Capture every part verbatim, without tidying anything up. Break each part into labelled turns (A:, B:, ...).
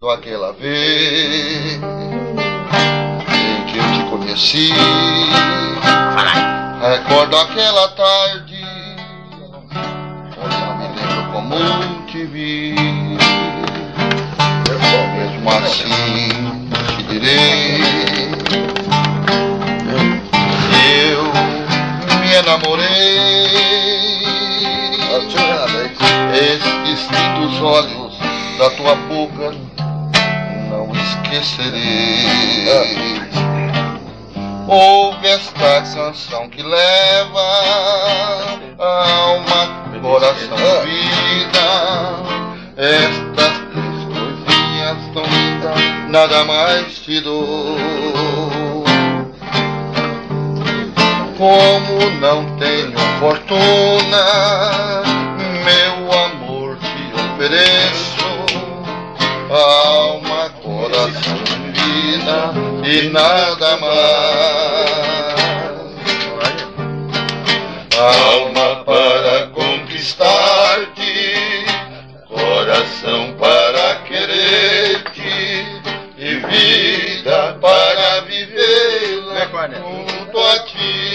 A: Aquela vez em que eu te conheci, recordo aquela tarde, olha, me lembro como te vi. Mesmo assim te direi que eu me enamorei. Esses lindos olhos da tua boca não esquecerei. Ouve esta canção que leva alma, coração, vida. Estas três coisinhas tão lindas, nada mais te dou. Como não tenho fortuna, meu amor te ofereço. Alma, coração, vida e nada mais. Alma para conquistar-te, coração para querer-te e vida para vivê-la junto a ti.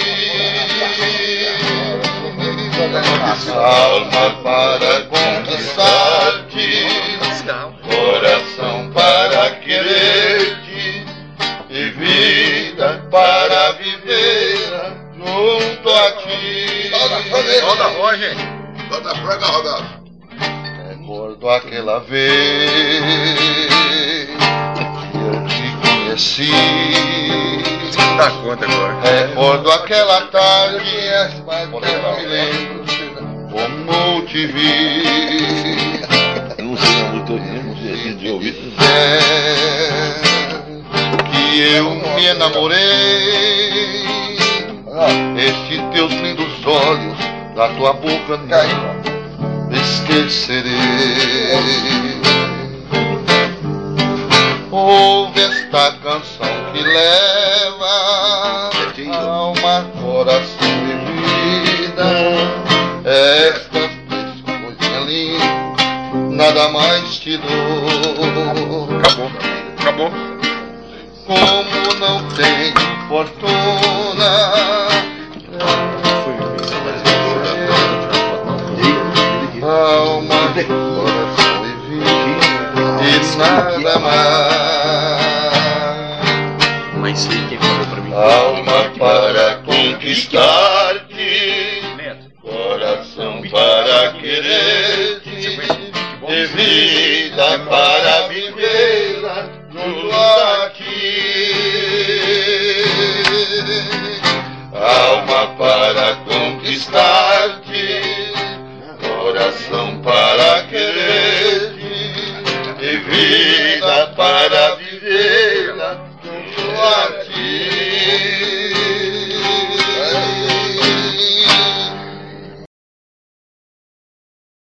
A: Alma para conquistar-te, coração para querer-te e vida para viver junto a ti.
B: Solta a voz, gente.
C: Solta a franga, Roberto.
A: Recordo aquela vez que eu te conheci.
B: Dá conta agora.
A: Recordo aquela tarde, porém não me lembro como te vi.
C: Eu não sei a música de, de ouvir.
A: Que eu me enamorei. Estes teus lindos olhos, da tua boca não esquecerei. Ouve esta canção que leva alma, coração e vida. Estas três coisas lindas, nada mais te dou.
B: Acabou, acabou.
A: Como não tenho fortuna, alma, coração e vida e nada mais.
B: Mas sei quem falou pra mim.
A: Alma,